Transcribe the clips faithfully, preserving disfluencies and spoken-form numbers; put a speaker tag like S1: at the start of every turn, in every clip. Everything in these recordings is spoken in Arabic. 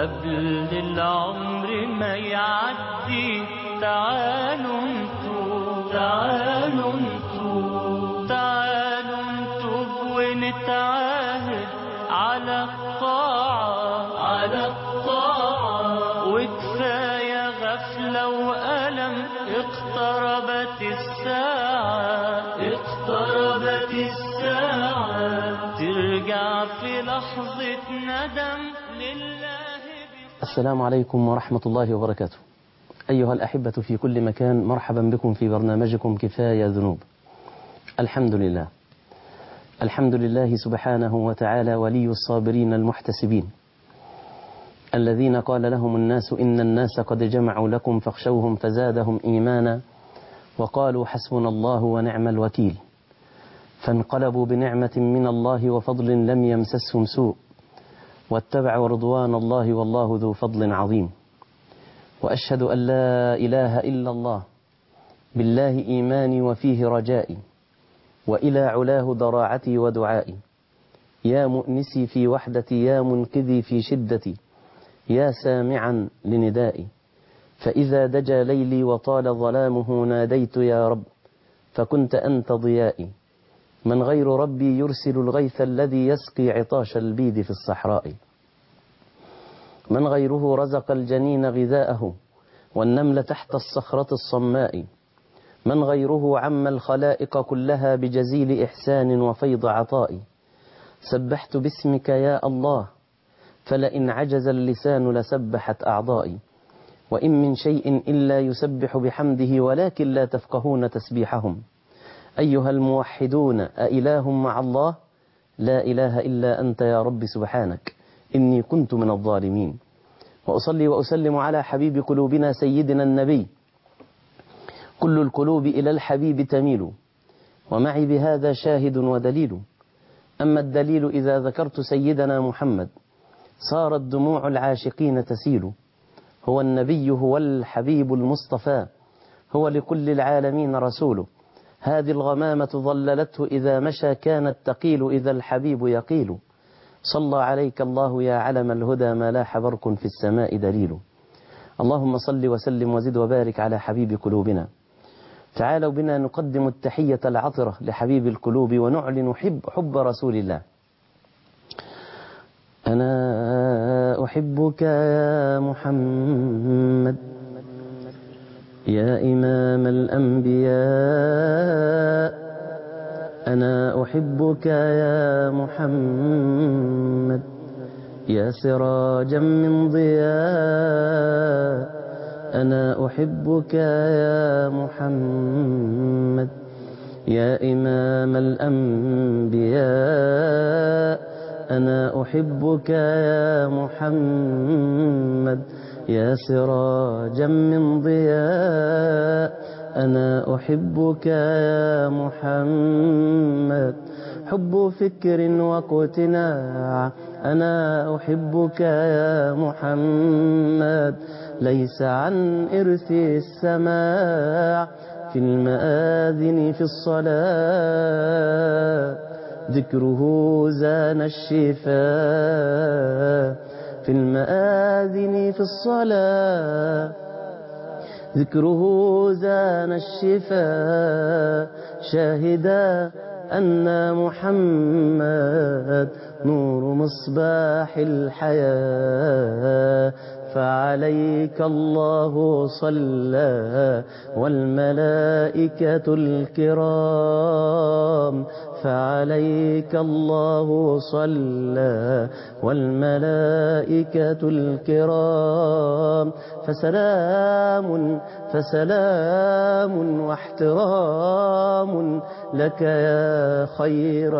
S1: وقبل العمر ما يعدي تعالوا انتوا تعالوا انتوا تعالوا انتوا ونتعاهد على الطاعة على الطاعة. وكفاية غفلة وألم، اقتربت الساعة اقتربت الساعة، ترجع في لحظة ندم لله.
S2: السلام عليكم ورحمة الله وبركاته. أيها الأحبة في كل مكان، مرحبا بكم في برنامجكم كفاية ذنوب. الحمد لله الحمد لله سبحانه وتعالى ولي الصابرين المحتسبين، الذين قال لهم الناس إن الناس قد جمعوا لكم فاخشوهم فزادهم إيمانا وقالوا حسبنا الله ونعم الوكيل، فانقلبوا بنعمة من الله وفضل لم يمسسهم سوء واتبعوا رضوان الله والله ذو فضل عظيم. وأشهد أن لا إله إلا الله، بالله إيماني وفيه رجائي، وإلى علاه ضراعتي ودعائي. يا مؤنسي في وحدتي، يا منقذي في شدتي، يا سامعا لندائي. فإذا دجى ليلي وطال ظلامه ناديت يا رب، فكنت أنت ضيائي. من غير ربي يرسل الغيث الذي يسقي عطاش البيد في الصحراء. من غيره رزق الجنين غذاءه والنمل تحت الصخرة الصماء. من غيره عم الخلائق كلها بجزيل إحسان وفيض عطاء. سبحت باسمك يا الله، فلئن عجز اللسان لسبحت أعضائي. وإن من شيء إلا يسبح بحمده ولكن لا تفقهون تسبيحهم. أيها الموحدون، أإله مع الله؟ لا إله إلا أنت يا رب سبحانك، إني كنت من الظالمين. وأصلي وأسلم على حبيب قلوبنا سيدنا النبي. كل القلوب إلى الحبيب تميل، ومعي بهذا شاهد ودليل. أما الدليل إذا ذكرت سيدنا محمد صارت دموع العاشقين تسيل. هو النبي، هو الحبيب المصطفى، هو لكل العالمين رسول. هذه الغمامة ظللته إذا مشى، كانت تقيل إذا الحبيب يقيل. صلى عليك الله يا علم الهدى، ما لاح برق في السماء دليل. اللهم صل وسلم وزد وبارك على حبيب قلوبنا. تعالوا بنا نقدم التحية العطرة لحبيب القلوب ونعلن حب, حب رسول الله. أنا أحبك يا محمد، يا إمام الأنبياء. أنا أحبك يا محمد، يا سراجا من ضياء. أنا أحبك يا محمد، يا إمام الأنبياء. أنا أحبك يا محمد، يا سراجا من ضياء. أنا أحبك يا محمد، حب فكر واقتناع. أنا أحبك يا محمد، ليس عن إرث السماع. في المآذن في الصلاة ذكره زان الشفاء. في المآذن في الصلاة ذكره زان الشفاء. شاهدا أن محمد نور مصباح الحياة. فعليك الله صلى والملائكة الكرام. فعليك الله صلى والملائكة الكرام. فسلام فسلام واحترام لك يا خير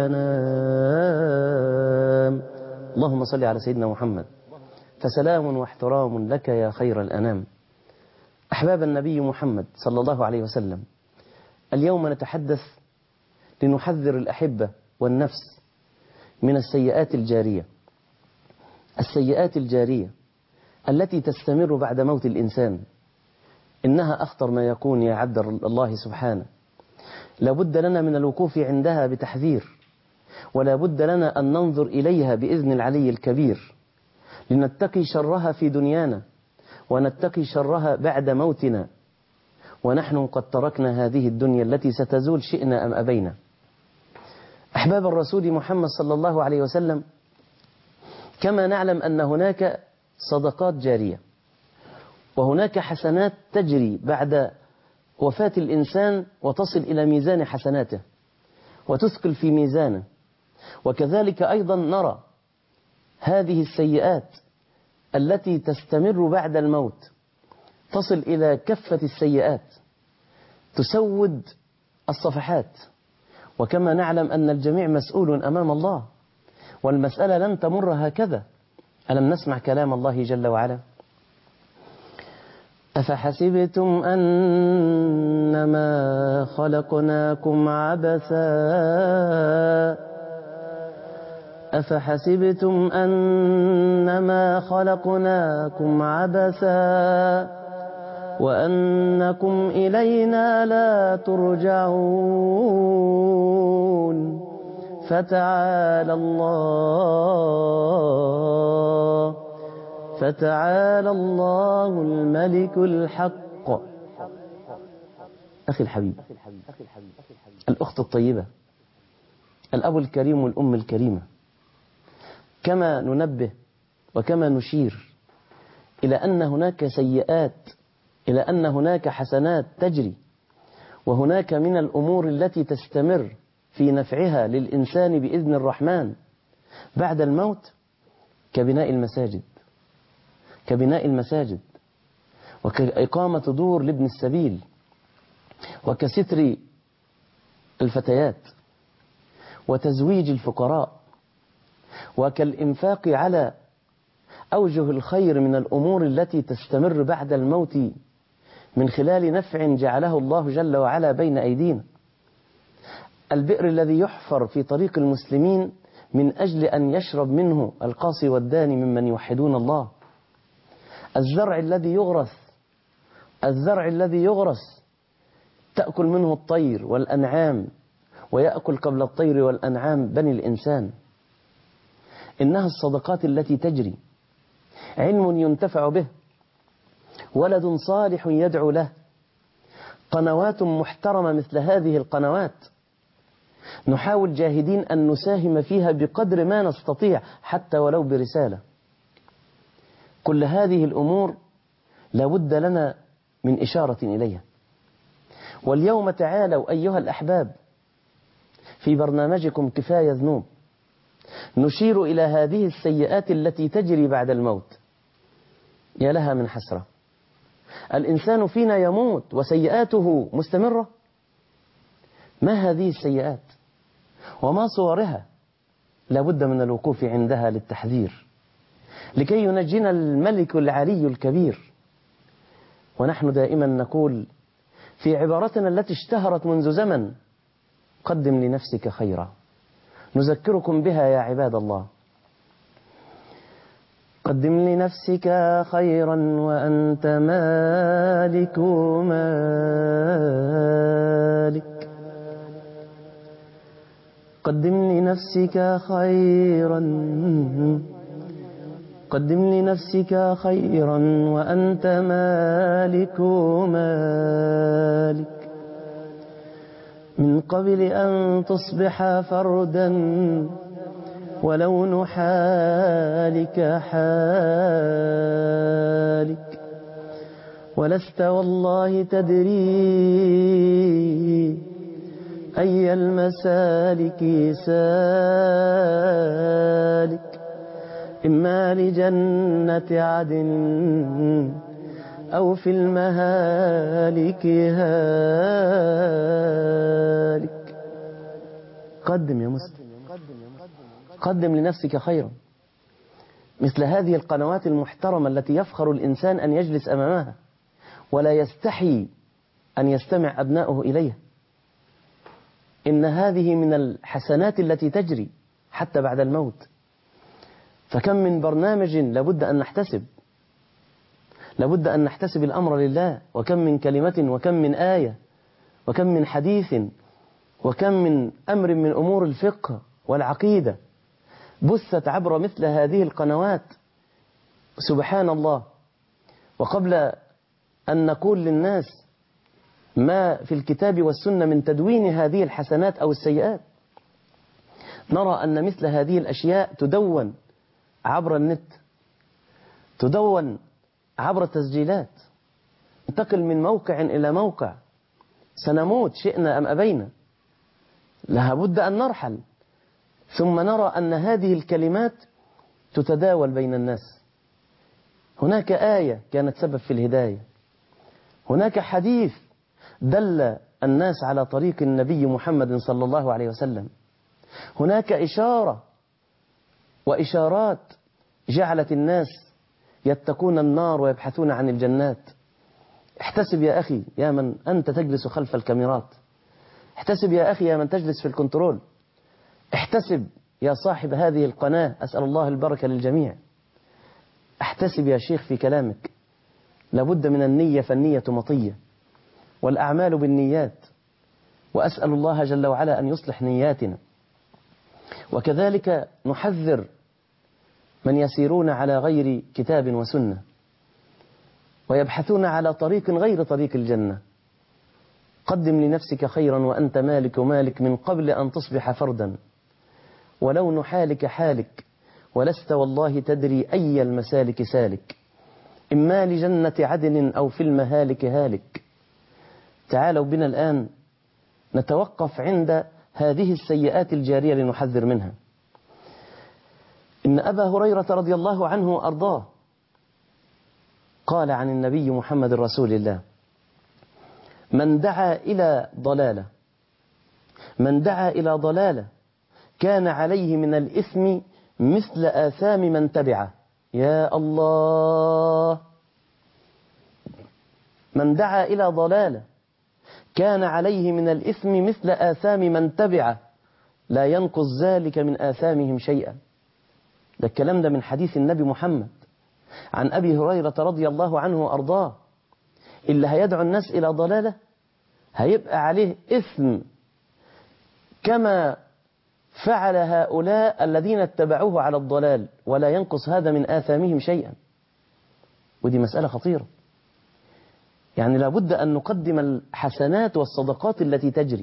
S2: الأنام. اللهم صل على سيدنا محمد. فسلام واحترام لك يا خير الأنام. أحباب النبي محمد صلى الله عليه وسلم، اليوم نتحدث لنحذر الأحبة والنفس من السيئات الجارية. السيئات الجارية التي تستمر بعد موت الإنسان، إنها أخطر ما يكون يا عبد الله سبحانه. لابد لنا من الوقوف عندها بتحذير، ولا بد لنا أن ننظر إليها بإذن العلي الكبير. لنتقي شرها في دنيانا ونتقي شرها بعد موتنا، ونحن قد تركنا هذه الدنيا التي ستزول شئنا أم أبينا. أحباب الرسول محمد صلى الله عليه وسلم، كما نعلم أن هناك صدقات جارية وهناك حسنات تجري بعد وفاة الإنسان وتصل إلى ميزان حسناته وتثقل في ميزانه، وكذلك أيضا نرى هذه السيئات التي تستمر بعد الموت تصل إلى كفة السيئات تسود الصفحات، وكما نعلم أن الجميع مسؤول أمام الله، والمسألة لن تمر هكذا. ألم نسمع كلام الله جل وعلا؟ أفحسبتم أنما خلقناكم عبثا أفحسبتم أنما خلقناكم عبثا وأنكم إلينا لا ترجعون فتعالى الله فتعالى الله الملك الحق. أخي الحبيب، الأخت الطيبة، الأب الكريم والأم الكريمة، كما ننبه وكما نشير إلى أن هناك سيئات، إلى أن هناك حسنات تجري، وهناك من الأمور التي تستمر في نفعها للإنسان بإذن الرحمن بعد الموت، كبناء المساجد كبناء المساجد وكإقامة دور لابن السبيل، وكستر الفتيات، وتزويج الفقراء، وكالإنفاق على أوجه الخير من الأمور التي تستمر بعد الموت من خلال نفع جعله الله جل وعلا بين أيدينا. البئر الذي يحفر في طريق المسلمين من أجل أن يشرب منه القاصي والداني ممن يوحدون الله. الزرع الذي يغرس الزرع الذي يغرس تأكل منه الطير والأنعام، ويأكل قبل الطير والأنعام بني الإنسان. إنها الصدقات التي تجري، علم ينتفع به، ولد صالح يدعو له، قنوات محترمة مثل هذه القنوات نحاول جاهدين أن نساهم فيها بقدر ما نستطيع حتى ولو برسالة. كل هذه الأمور لابد لنا من إشارة إليها. واليوم تعالوا أيها الأحباب في برنامجكم كفاية ذنوب نشير إلى هذه السيئات التي تجري بعد الموت. يا لها من حسرة، الإنسان فينا يموت وسيئاته مستمرة. ما هذه السيئات وما صورها؟ لابد من الوقوف عندها للتحذير لكي ينجينا الملك العلي الكبير. ونحن دائما نقول في عبارتنا التي اشتهرت منذ زمن: قدم لنفسك خيرا. نذكركم بها يا عباد الله: قدم لنفسك خيرا وأنت مالك مالك. قدم لنفسك خيرا قدم لنفسك خيرا وأنت مالك مالك، من قبل أن تصبح فردا ولون حالك حالك، ولست والله تدري أي المسالك سالك، إما لجنة عدن أو في المهالك هالك. قدم يا مسلم، قدم لنفسك خيرا، مثل هذه القنوات المحترمة التي يفخر الإنسان أن يجلس أمامها ولا يستحي أن يستمع أبناؤه إليها. إن هذه من الحسنات التي تجري حتى بعد الموت. فكم من برنامج لابد أن نحتسب لابد أن نحتسب الأمر لله، وكم من كلمة وكم من آية وكم من حديث وكم من أمر من أمور الفقه والعقيدة بثت عبر مثل هذه القنوات سبحان الله. وقبل أن نقول للناس ما في الكتاب والسنة من تدوين هذه الحسنات أو السيئات، نرى أن مثل هذه الأشياء تدون عبر النت، تدون عبر التسجيلات، تنتقل من موقع إلى موقع. سنموت شئنا أم أبينا، لابد أن نرحل، ثم نرى أن هذه الكلمات تتداول بين الناس. هناك آية كانت سبب في الهداية، هناك حديث دل الناس على طريق النبي محمد صلى الله عليه وسلم، هناك إشارة وإشارات جعلت الناس يتقون النار ويبحثون عن الجنات. احتسب يا أخي يا من أنت تجلس خلف الكاميرات، احتسب يا أخي يا من تجلس في الكنترول، احتسب يا صاحب هذه القناة، أسأل الله البركة للجميع. احتسب يا شيخ في كلامك، لابد من النية، فالنية مطية، والأعمال بالنيات، وأسأل الله جل وعلا أن يصلح نياتنا. وكذلك نحذر من يسيرون على غير كتاب وسنة ويبحثون على طريق غير طريق الجنة. قدم لنفسك خيرا وأنت مالك مالك من قبل أن تصبح فردا، ولون حالك حالك، ولست والله تدري أي المسالك سالك، إما لجنة عدن أو في المهالك هالك. تعالوا بنا الآن نتوقف عند هذه السيئات الجارية لنحذر منها. إن أبا هريرة رضي الله عنه وأرضاه قال عن النبي محمد رسول الله: من دعا إلى ضلالة من دعا إلى ضلالة كان عليه من الإثم مثل آثام من تبعه. يا الله، من دعا إلى ضلالة كان عليه من الإثم مثل آثام من تبعه، لا ينقص ذلك من آثامهم شيئا. ده الكلام ده من حديث النبي محمد عن أبي هريرة رضي الله عنه وأرضاه. اللي هيدعو الناس إلى ضلالة هيبقى عليه إثم كما فعل هؤلاء الذين اتبعوه على الضلال، ولا ينقص هذا من آثامهم شيئا. ودي مسألة خطيرة، يعني لابد أن نقدم الحسنات والصدقات التي تجري.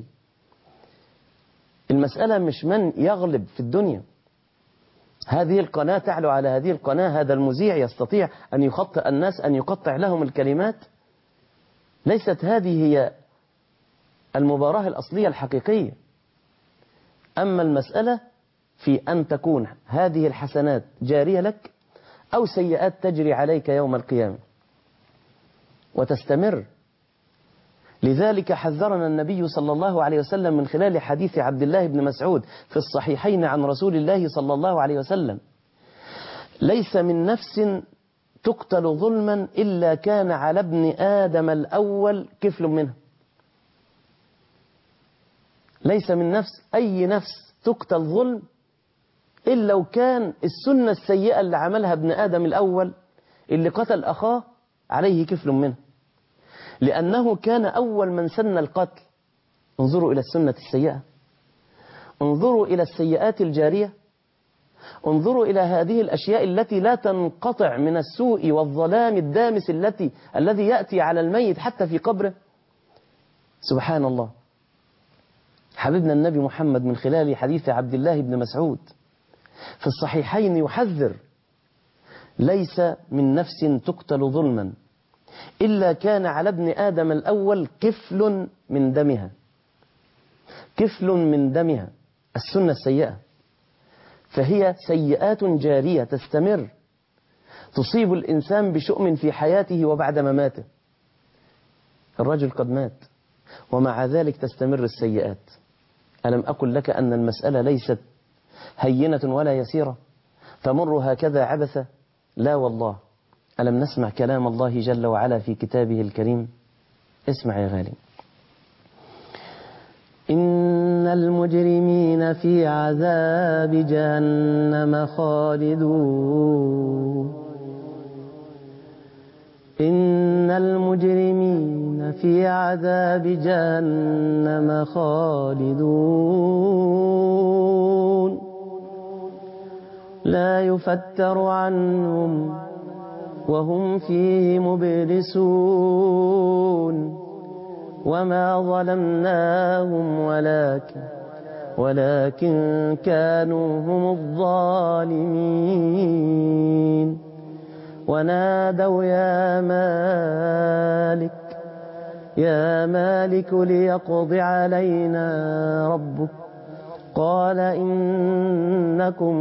S2: المسألة مش من يغلب في الدنيا، هذه القناة تعلو على هذه القناة، هذا المذيع يستطيع أن يخطئ الناس، أن يقطع لهم الكلمات. ليست هذه هي المباراة الأصلية الحقيقية. أما المسألة في أن تكون هذه الحسنات جارية لك أو سيئات تجري عليك يوم القيامة وتستمر. لذلك حذرنا النبي صلى الله عليه وسلم من خلال حديث عبد الله بن مسعود في الصحيحين عن رسول الله صلى الله عليه وسلم: ليس من نفس تقتل ظلما إلا كان على ابن آدم الأول كفل منه. ليس من نفس، أي نفس تقتل ظلم إلا لو كان السنة السيئة اللي عملها ابن آدم الأول اللي قتل أخاه عليه كفل منه، لأنه كان أول من سن القتل. انظروا إلى السنة السيئة، انظروا إلى السيئات الجارية، انظروا إلى هذه الأشياء التي لا تنقطع من السوء والظلام الدامس التي الذي يأتي على الميت حتى في قبره. سبحان الله. حبيبنا النبي محمد من خلال حديث عبد الله بن مسعود في الصحيحين يحذر: ليس من نفس تقتل ظلما إلا كان على ابن آدم الأول كفل من دمها. كفل من دمها، السنة السيئة، فهي سيئات جارية تستمر، تصيب الإنسان بشؤم في حياته وبعد مماته. الرجل قد مات ومع ذلك تستمر السيئات. ألم أقل لك أن المسألة ليست هينة ولا يسيرة تمر هكذا عبثة؟ لا والله. ألم نسمع كلام الله جل وعلا في كتابه الكريم؟ اسمع يا غالي: إن المجرمين في عذاب جهنم خالدون إن المجرمين في عذاب جهنم خالدون لا يفتر عنهم وهم فيه مبلسون وما ظلمناهم ولكن ولكن كانوا هم الظالمين ونادوا يا مالك يا مالك ليقض علينا ربك قال إنكم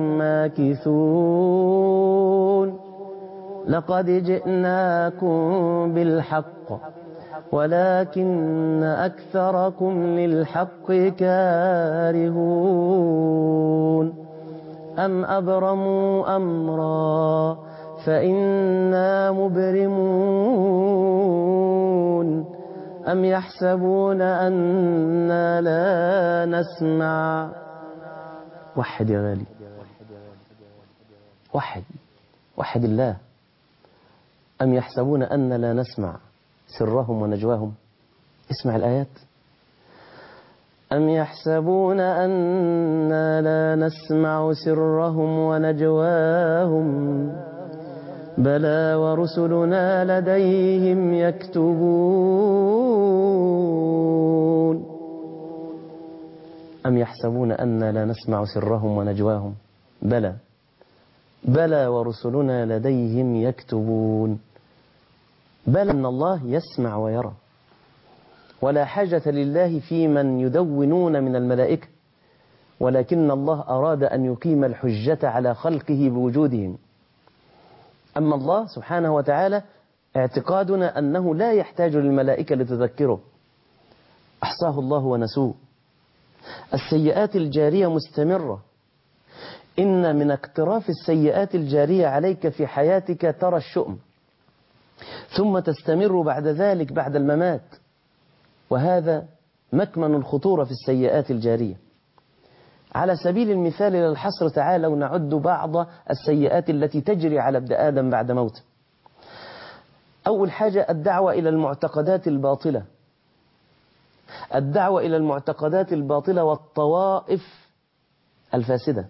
S2: ماكثون لقد جئناكم بالحق ولكن أكثركم للحق كارهون أم أبرموا أمرا فإنا مبرمون أم يحسبون أنا لا نسمع. وحد يا غالي، وحد وحد الله. أم يحسبون أن لا نسمع سرهم ونجواهم. اسمع الآيات. أم يحسبون أنا لا نسمع سرهم ونجواهم بلى ورسلنا لديهم يكتبون. أم يحسبون أنا لا نسمع سرهم ونجواهم بلى بلى ورسلنا لديهم يكتبون. بل أن الله يسمع ويرى، ولا حاجة لله في من يدونون من الملائكة، ولكن الله أراد أن يقيم الحجة على خلقه بوجودهم. أما الله سبحانه وتعالى اعتقادنا أنه لا يحتاج للملائكة لتذكره، أحصاه الله ونسوه. السيئات الجارية مستمرة. إن من اقتراف السيئات الجارية عليك في حياتك ترى الشؤم، ثم تستمر بعد ذلك بعد الممات، وهذا مكمن الخطورة في السيئات الجارية. على سبيل المثال للحصر تعالوا نعد بعض السيئات التي تجري على ابن آدم بعد موته. أول حاجة الدعوة إلى المعتقدات الباطلة، الدعوة إلى المعتقدات الباطلة والطوائف الفاسدة،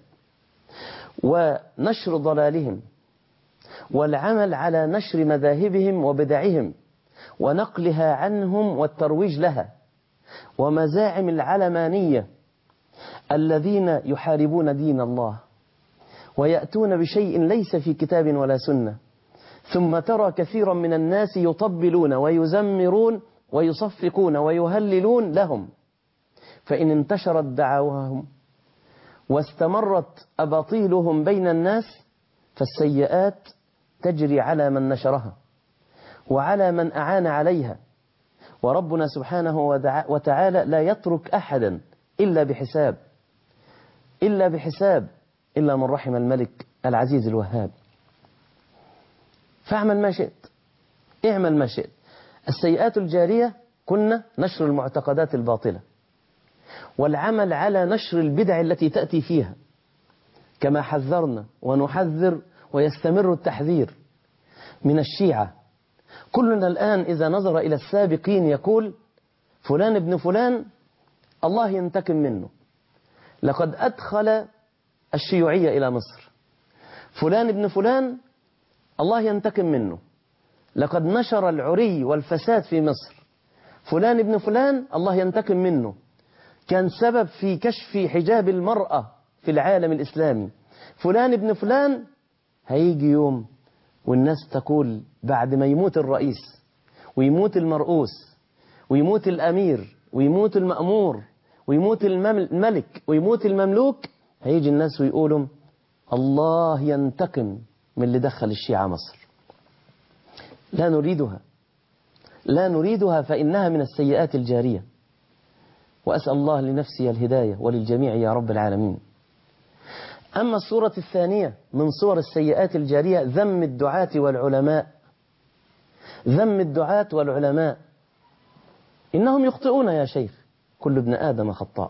S2: ونشر ضلالهم، والعمل على نشر مذاهبهم وبدعهم ونقلها عنهم والترويج لها، ومزاعم العلمانية الذين يحاربون دين الله ويأتون بشيء ليس في كتاب ولا سنة، ثم ترى كثيرا من الناس يطبلون ويزمرون ويصفقون ويهللون لهم. فإن انتشرت دعواهم واستمرت أباطيلهم بين الناس فالسيئات تجري على من نشرها وعلى من أعان عليها. وربنا سبحانه وتعالى لا يترك أحدا إلا بحساب، إلا بحساب، إلا من رحم الملك العزيز الوهاب. فاعمل ما شئت، اعمل ما شئت. السيئات الجارية كنا نشر المعتقدات الباطلة، والعمل على نشر البدع التي تأتي فيها، كما حذرنا ونحذر ويستمر التحذير من الشيعة. كلنا الآن إذا نظر إلى السابقين يقول فلان ابن فلان الله ينتقم منه، لقد أدخل الشيوعية إلى مصر. فلان ابن فلان الله ينتقم منه، لقد نشر العري والفساد في مصر. فلان ابن فلان الله ينتقم منه، كان سبب في كشف حجاب المرأة في العالم الإسلامي. فلان ابن فلان. هيجي يوم والناس تقول بعد ما يموت الرئيس ويموت المرؤوس ويموت الأمير ويموت المأمور ويموت الملك ويموت المملوك، هيجي الناس ويقولوا الله ينتقم من اللي دخل الشيعة مصر. لا نريدها، لا نريدها، فإنها من السيئات الجارية. وأسأل الله لنفسي الهداية وللجميع يا رب العالمين. أما الصورة الثانية من صور السيئات الجارية ذم الدعاة والعلماء. ذم الدعاة والعلماء إنهم يخطئون يا شيخ، كل ابن آدم خطاء.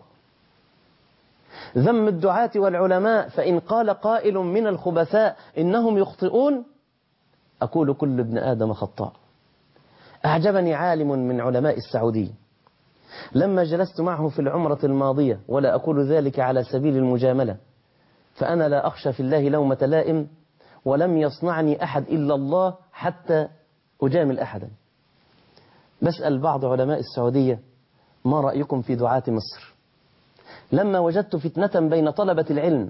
S2: ذم الدعاة والعلماء، فإن قال قائل من الخبثاء إنهم يخطئون، أقول كل ابن آدم خطاء. أعجبني عالم من علماء السعودية لما جلست معه في العمرة الماضية، ولا أقول ذلك على سبيل المجاملة، فأنا لا أخشى في الله لومة لائم، ولم يصنعني أحد إلا الله حتى أجامل أحدا. بسأل بعض علماء السعودية: ما رأيكم في دعاة مصر؟ لما وجدت فتنة بين طلبة العلم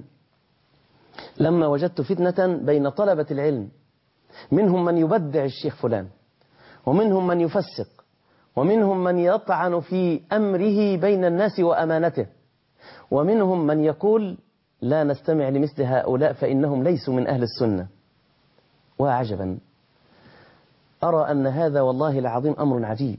S2: لما وجدت فتنة بين طلبة العلم منهم من يبدع الشيخ فلان، ومنهم من يفسق، ومنهم من يطعن في أمره بين الناس وأمانته، ومنهم من يقول لا نستمع لمثل هؤلاء فإنهم ليسوا من أهل السنة. وعجبا، أرى أن هذا والله العظيم أمر عجيب.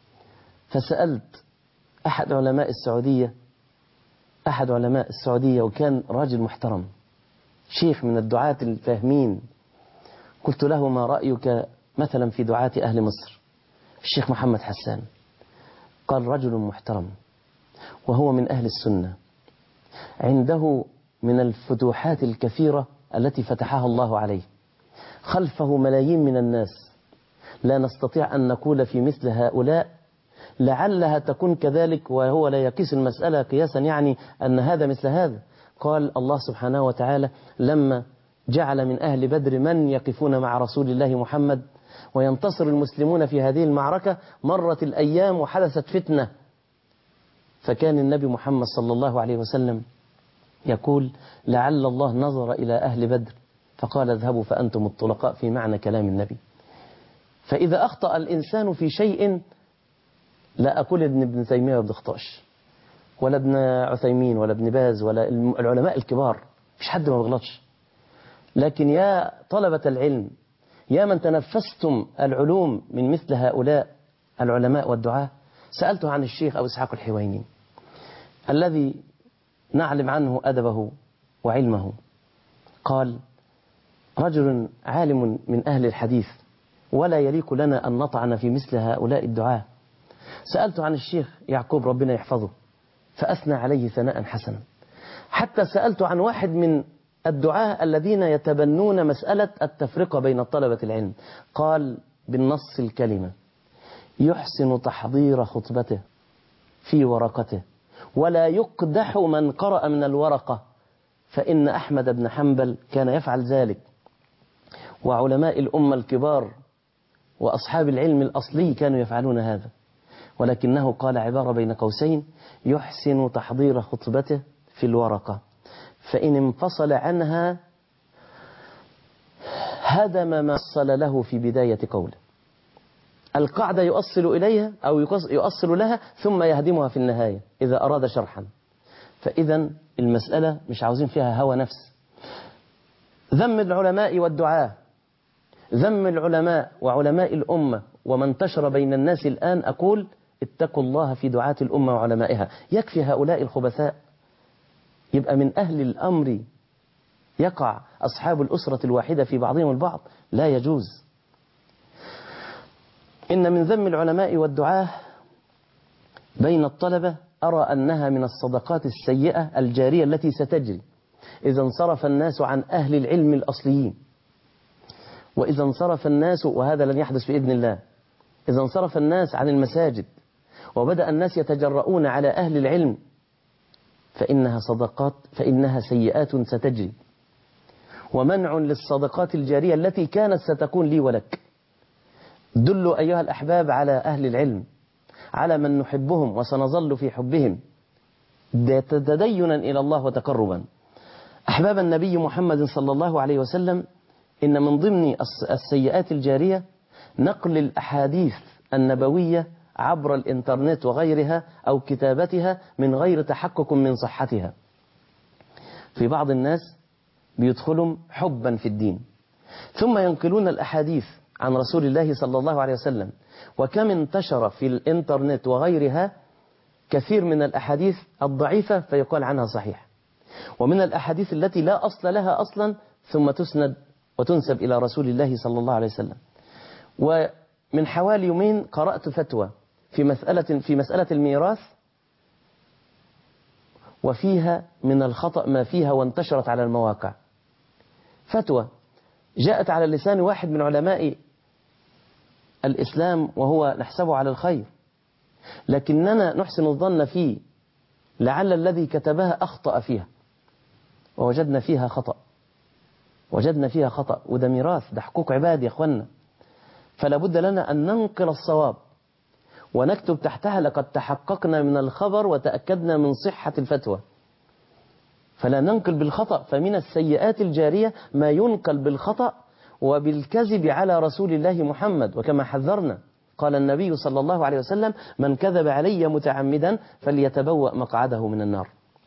S2: فسألت أحد علماء السعودية أحد علماء السعودية وكان راجل محترم، شيخ من الدعاة الفاهمين. قلت له: ما رأيك مثلا في دعاة أهل مصر؟ الشيخ محمد حسان. قال: رجل محترم، وهو من أهل السنة، عنده من الفتوحات الكثيرة التي فتحها الله عليه، خلفه ملايين من الناس، لا نستطيع أن نقول في مثل هؤلاء لعلها تكون كذلك، وهو لا يقيس المسألة قياسا يعني أن هذا مثل هذا. قال: الله سبحانه وتعالى لما جعل من أهل بدر من يقفون مع رسول الله محمد وينتصر المسلمون في هذه المعركة، مرت الأيام وحدثت فتنة، فكان النبي محمد صلى الله عليه وسلم يقول: لعل الله نظر إلى أهل بدر فقال: اذهبوا فأنتم الطلقاء، في معنى كلام النبي. فإذا أخطأ الإنسان في شيء، لا أقول ابن ابن تيمية ما بيخطأش، ولا ابن عثيمين، ولا ابن باز، ولا العلماء الكبار، مش حد ما بيغلطش، لكن يا طلبة العلم، يا من تنفستم العلوم من مثل هؤلاء العلماء والدعاة. سألته عن الشيخ أبو إسحاق الحويني الذي نعلم عنه أدبه وعلمه. قال: رجل عالم من أهل الحديث، ولا يليق لنا أن نطعن في مثل هؤلاء الدعاة. سألت عن الشيخ يعقوب ربنا يحفظه، فأثنى عليه ثناء حسنا. حتى سألت عن واحد من الدعاة الذين يتبنون مسألة التفرقة بين طلبة العلم، قال بالنص الكلمة: يحسن تحضير خطبته في ورقته، ولا يقدح من قرأ من الورقة، فإن أحمد بن حنبل كان يفعل ذلك، وعلماء الأمة الكبار وأصحاب العلم الأصلي كانوا يفعلون هذا، ولكنه قال عبارة بين قوسين: يحسن تحضير خطبته في الورقة، فإن انفصل عنها هدم ما وصل له في بداية قوله. القاعدة يؤصل إليها أو يؤصل لها ثم يهدمها في النهاية إذا أراد شرحا. فإذا المسألة مش عاوزين فيها هوى نفس. ذم العلماء والدعاة، ذم العلماء وعلماء الأمة ومن انتشر بين الناس الآن، أقول: اتقوا الله في دعاة الأمة وعلمائها. يكفي هؤلاء الخبثاء. يبقى من أهل الأمر يقع أصحاب الأسرة الواحدة في بعضهم البعض، لا يجوز. إن من ذم العلماء والدعاة بين الطلبة أرى أنها من الصدقات السيئة الجارية التي ستجري إذا انصرف الناس عن أهل العلم الأصليين، وإذا انصرف الناس، وهذا لن يحدث بإذن الله، إذا انصرف الناس عن المساجد وبدأ الناس يتجرؤون على أهل العلم، فإنها صدقات فإنها سيئات ستجري، ومنع للصدقات الجارية التي كانت ستكون لي ولك. دلوا أيها الأحباب على أهل العلم، على من نحبهم وسنظل في حبهم تدينا إلى الله وتقربا. أحباب النبي محمد صلى الله عليه وسلم، إن من ضمن السيئات الجارية نقل الأحاديث النبوية عبر الإنترنت وغيرها أو كتابتها من غير تحقق من صحتها. في بعض الناس بيدخلهم حبا في الدين ثم ينقلون الأحاديث عن رسول الله صلى الله عليه وسلم، وكم انتشر في الإنترنت وغيرها كثير من الأحاديث الضعيفة فيقال عنها صحيح، ومن الأحاديث التي لا أصل لها أصلا ثم تسند وتنسب إلى رسول الله صلى الله عليه وسلم. ومن حوالي يومين قرأت فتوى في مسألة في مسألة الميراث، وفيها من الخطأ ما فيها وانتشرت على المواقع. فتوى جاءت على لسان واحد من علماء الإسلام وهو نحسبه على الخير، لكننا نحسن الظن فيه، لعل الذي كتبها أخطأ فيها، ووجدنا فيها خطأ. وجدنا فيها خطأ، وده ميراث، ده حقوق عباد يا أخوانا. فلا بد لنا أن ننقل الصواب ونكتب تحتها لقد تحققنا من الخبر وتأكدنا من صحة الفتوى، فلا ننقل بالخطأ. فمن السيئات الجارية ما ينقل بالخطأ وبالكذب على رسول الله محمد، وكما حذرنا قال النبي صلى الله عليه وسلم: من كذب علي متعمدا فليتبوأ مقعده من النار.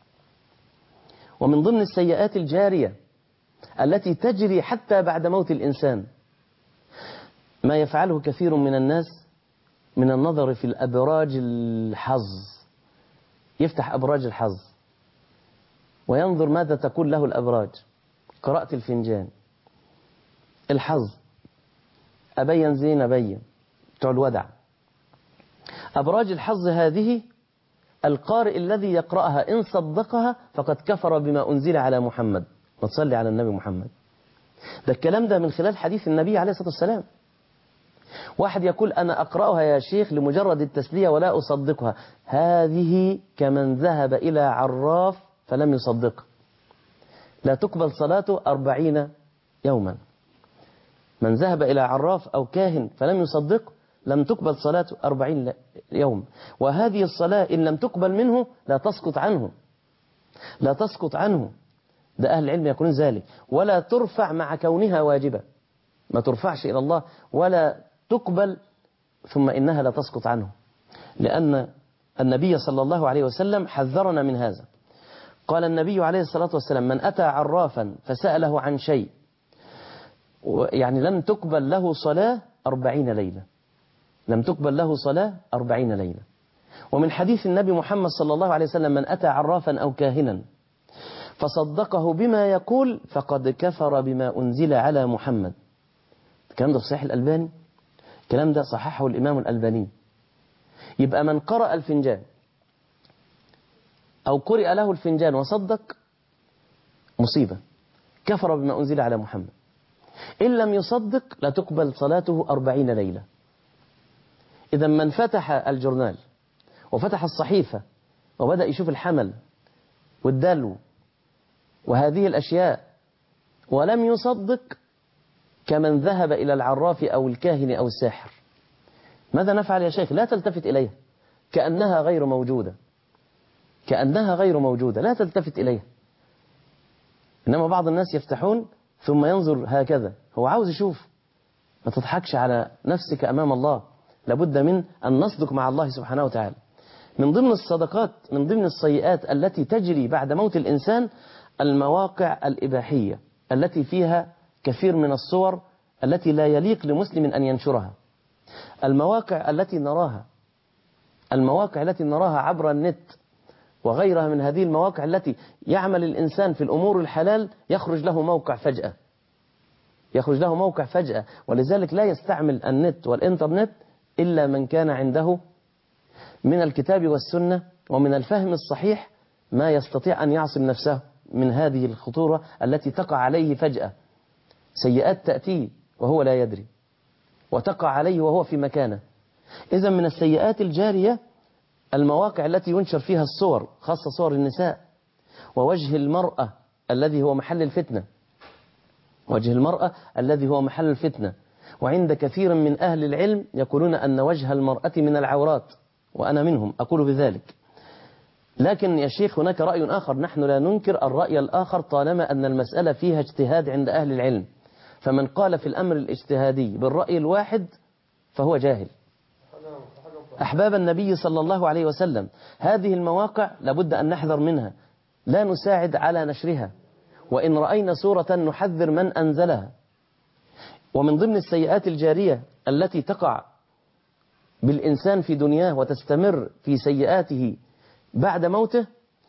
S2: ومن ضمن السيئات الجارية التي تجري حتى بعد موت الإنسان ما يفعله كثير من الناس من النظر في الأبراج الحظ. يفتح أبراج الحظ وينظر ماذا تقول له الأبراج. قراءة الفنجان، الحظ، أبين زين أبين، بتوع الودع. أبراج الحظ هذه القارئ الذي يقرأها إن صدقها فقد كفر بما أنزل على محمد. ما تصلي على النبي محمد. ده الكلام ده من خلال حديث النبي عليه الصلاة والسلام. واحد يقول أنا أقرأها يا شيخ لمجرد التسلية ولا أصدقها، هذه كمن ذهب إلى عراف فلم يصدق، لا تقبل صلاته أربعين يوما. من ذهب إلى عراف أو كاهن فلم يصدق لم تقبل صلاته أربعين يوم. وهذه الصلاة إن لم تقبل منه لا تسقط عنه، لا تسقط عنه. ده أهل العلم يقولون ذلك. ولا ترفع مع كونها واجبة، ما ترفعش إلى الله ولا تقبل ثم إنها لا تسقط عنه، لأن النبي صلى الله عليه وسلم حذرنا من هذا. قال النبي عليه الصلاة والسلام: من أتى عرافا فسأله عن شيء يعني لم تقبل له صلاة أربعين ليلة، لم تقبل له صلاة أربعين ليلة. ومن حديث النبي محمد صلى الله عليه وسلم: من أتى عرافا أو كاهنا فصدقه بما يقول فقد كفر بما أنزل على محمد. الكلام ده في صحيح الألباني، الكلام ده صححه الإمام الألباني. يبقى من قرأ الفنجان أو قرئ له الفنجان وصدق مصيبة، كفر بما أنزل على محمد. إن لم يصدق لا تقبل صلاته أربعين ليلة. إذا من فتح الجورنال وفتح الصحيفة وبدأ يشوف الحمل والدلو وهذه الأشياء ولم يصدق كمن ذهب إلى العراف أو الكاهن أو الساحر. ماذا نفعل يا شيخ؟ لا تلتفت إليها كأنها غير موجودة، كأنها غير موجودة، لا تلتفت إليها. إنما بعض الناس يفتحون ثم ينظر هكذا، هو عاوز يشوف. ما تضحكش على نفسك أمام الله، لابد من أن نصدق مع الله سبحانه وتعالى. من ضمن الصدقات، من ضمن السيئات التي تجري بعد موت الإنسان المواقع الإباحية التي فيها كثير من الصور التي لا يليق لمسلم أن ينشرها. المواقع التي نراها، المواقع التي نراها عبر النت وغيرها من هذه المواقع التي يعمل الإنسان في الأمور الحلال يخرج له موقع فجأة، يخرج له موقع فجأة. ولذلك لا يستعمل النت والإنترنت إلا من كان عنده من الكتاب والسنة ومن الفهم الصحيح ما يستطيع أن يعصم نفسه من هذه الخطورة التي تقع عليه فجأة. سيئات تأتي وهو لا يدري وتقع عليه وهو في مكانه. إذا من السيئات الجارية المواقع التي ينشر فيها الصور، خاصة صور النساء ووجه المرأة الذي هو محل الفتنة، وجه المرأة الذي هو محل الفتنة. وعند كثير من أهل العلم يقولون أن وجه المرأة من العورات، وأنا منهم أقول بذلك. لكن يا شيخ هناك رأي آخر، نحن لا ننكر الرأي الآخر طالما أن المسألة فيها اجتهاد عند أهل العلم. فمن قال في الأمر الاجتهادي بالرأي الواحد فهو جاهل. أحباب النبي صلى الله عليه وسلم، هذه المواقع لابد أن نحذر منها، لا نساعد على نشرها، وإن رأينا صورة نحذر من أنزلها. ومن ضمن السيئات الجارية التي تقع بالإنسان في دنياه وتستمر في سيئاته بعد موته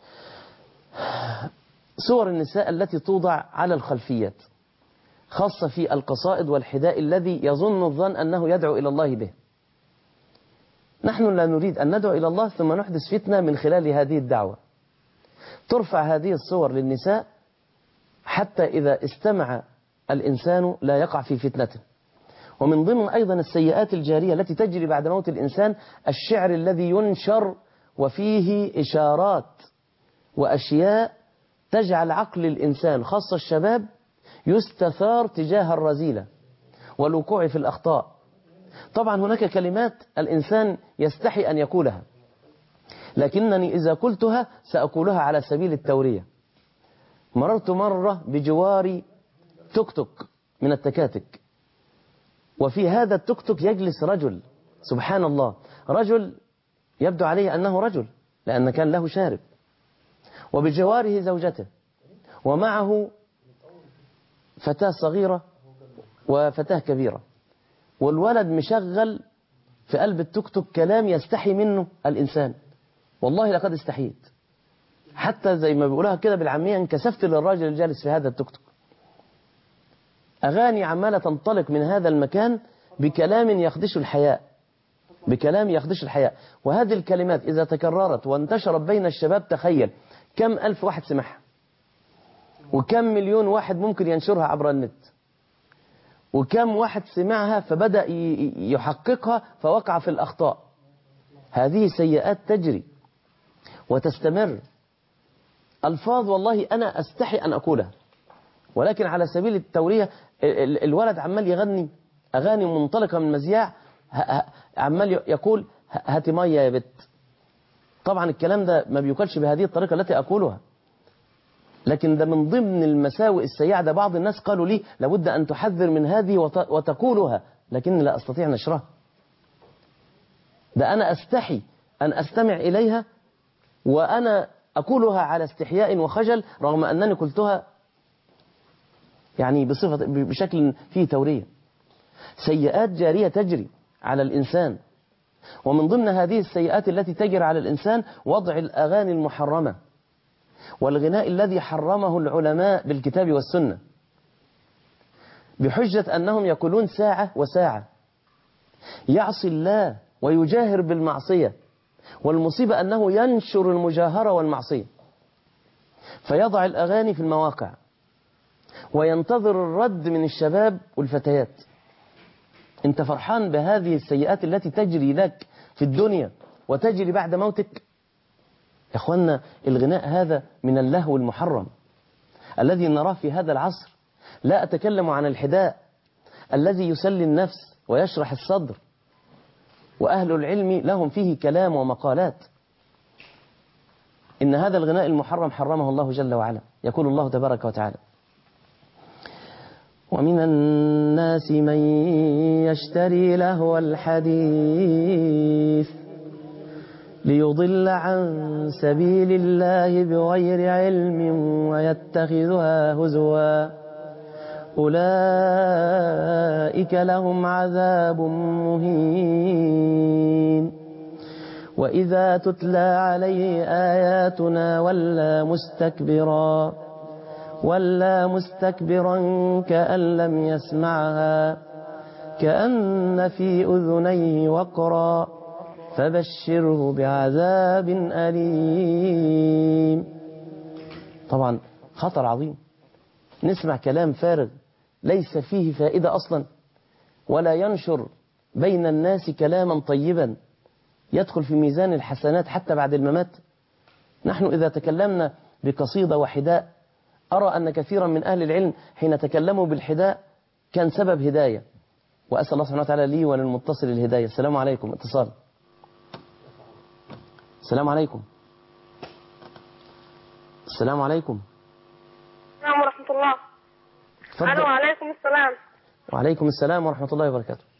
S2: صور النساء التي توضع على الخلفيات، خاصة في القصائد والحداء الذي يظن الظن أنه يدعو إلى الله به. نحن لا نريد أن ندعو إلى الله ثم نحدث فتنة من خلال هذه الدعوة. ترفع هذه الصور للنساء حتى إذا استمع الإنسان لا يقع في فتنته. ومن ضمن أيضا السيئات الجارية التي تجري بعد موت الإنسان الشعر الذي ينشر وفيه إشارات وأشياء تجعل عقل الإنسان خاصة الشباب يستثار تجاه الرذيلة والوقوع في الأخطاء. طبعا هناك كلمات الإنسان يستحي أن يقولها، لكنني إذا قلتها سأقولها على سبيل التورية. مررت مرة بجواري توك توك من التكاتك، وفي هذا التوك توك يجلس رجل، سبحان الله، رجل يبدو عليه أنه رجل لأن كان له شارب، وبجواره زوجته، ومعه فتاة صغيرة وفتاة كبيرة، والولد مشغل في قلب التوك توك كلام يستحي منه الإنسان. والله لقد استحيت، حتى زي ما بيقولها كده بالعامية انكسفت للراجل الجالس في هذا التوك توك. أغاني عمالة تنطلق من هذا المكان بكلام يخدش الحياء، بكلام يخدش الحياء. وهذه الكلمات إذا تكررت وانتشرت بين الشباب، تخيل كم ألف واحد سمعها، وكم مليون واحد ممكن ينشرها عبر النت، وكم واحد سمعها فبدأ يحققها فوقع في الأخطاء. هذه سيئات تجري وتستمر. ألفاظ والله أنا أستحي أن أقولها، ولكن على سبيل التورية الولد عمال يغني أغاني منطلقة من مذياع، عمال يقول هاتي مية يا بت. طبعا الكلام ده ما بيقالش بهذه الطريقة التي أقولها، لكن ده من ضمن المساوئ السيئة. ده بعض الناس قالوا لي لابد أن تحذر من هذه وتقولها، لكن لا أستطيع نشرها. ده أنا أستحي أن أستمع إليها وأنا أقولها على استحياء وخجل، رغم أنني قلتها يعني بصفة بشكل فيه تورية. سيئات جارية تجري على الإنسان، ومن ضمن هذه السيئات التي تجري على الإنسان وضع الأغاني المحرمة والغناء الذي حرمه العلماء بالكتاب والسنة، بحجة أنهم يقولون ساعة وساعة. يعصي الله ويجاهر بالمعصية، والمصيبة أنه ينشر المجاهرة والمعصية، فيضع الأغاني في المواقع وينتظر الرد من الشباب والفتيات. انت فرحان بهذه السيئات التي تجري لك في الدنيا وتجري بعد موتك؟ يا اخوانا، الغناء هذا من اللهو المحرم الذي نراه في هذا العصر. لا أتكلم عن الحداء الذي يسلي النفس ويشرح الصدر، وأهل العلم لهم فيه كلام ومقالات. إن هذا الغناء المحرم حرمه الله جل وعلا. يقول الله تبارك وتعالى: ومن الناس من يشتري لهو الحديث ليضل عن سبيل الله بغير علم ويتخذها هزوا أولئك لهم عذاب مهين وإذا تتلى عليه آياتنا ولى مستكبرا ولا مستكبرا كأن لم يسمعها كأن في أذنيه وقرا فبشره بعذاب أليم. طبعا خطر عظيم، نسمع كلام فارغ ليس فيه فائدة أصلا، ولا ينشر بين الناس كلاما طيبا يدخل في ميزان الحسنات حتى بعد الممات. نحن إذا تكلمنا بقصيدة وحداء، أرى أن كثيرا من أهل العلم حين تكلموا بالحداء كان سبب هداية، وأسأل الله سبحانه وتعالى لي وللمتصل الهداية. السلام عليكم. اتصال. السلام عليكم. السلام عليكم.
S3: السلام ورحمة الله.
S2: تفضل.
S3: ألو، وعليكم السلام.
S2: وعليكم السلام ورحمة الله وبركاته.